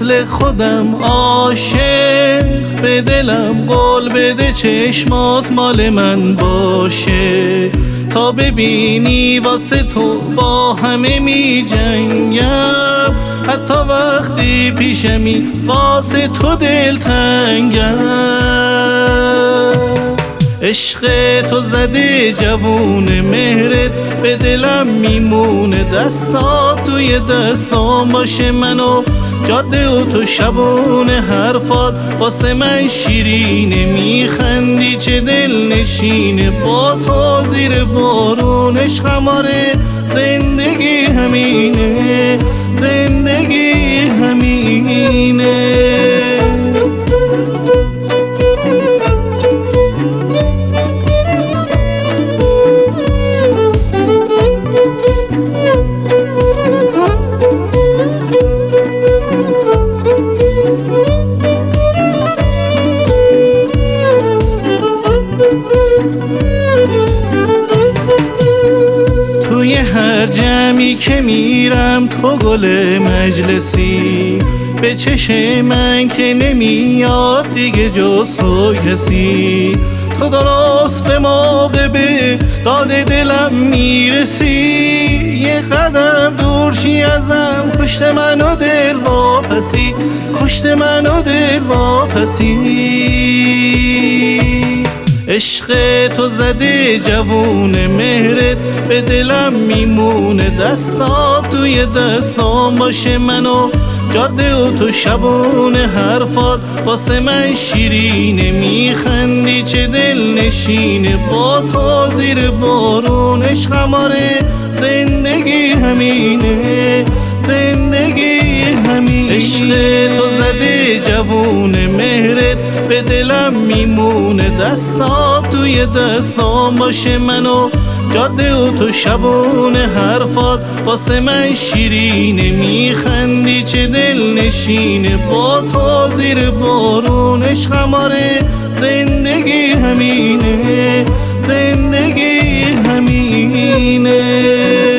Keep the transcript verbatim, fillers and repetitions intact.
مثل خودم عاشق به دلم قول بده چشمات مال من باشه تا ببینی واسه تو با همه می جنگم حتی وقتی پیشمی واسه تو دل تنگم عشق تو زده جوون مهرت به دلم میمونه دستات توی دستام باشه منو جاده و تو شبونه حرفات واسه من شیرینه میخندی چه دل نشینه با تو زیر بارون عشقم آره زندگی همینه زندگی همینه توی هر جمعی که میرم تو گل مجلسی به چشم من که نمیاد دیگه جز تو کسی تو درست به موقع به داد دلم میرسی یه قدم دور شی ازم کشت من و دل واپسی کشت من و دل واپسی عشق تو زده جوون مهرت به دلم میمونه دستات توی دستام باشه منو جاده و تو شبونه حرفات واسه من شیرینه میخندی چه دل نشینه با تو زیر بارون عشقم آره زندگی همینه زندگی همینه عشق تو زده جوون مهرت به دلم میمونه دستات توی دستام باشه منو جاده و تو شبونه حرفات واسه من شیرینه میخندی چه دل نشینه با تو زیر بارون عشقم آره زندگی همینه زندگی همینه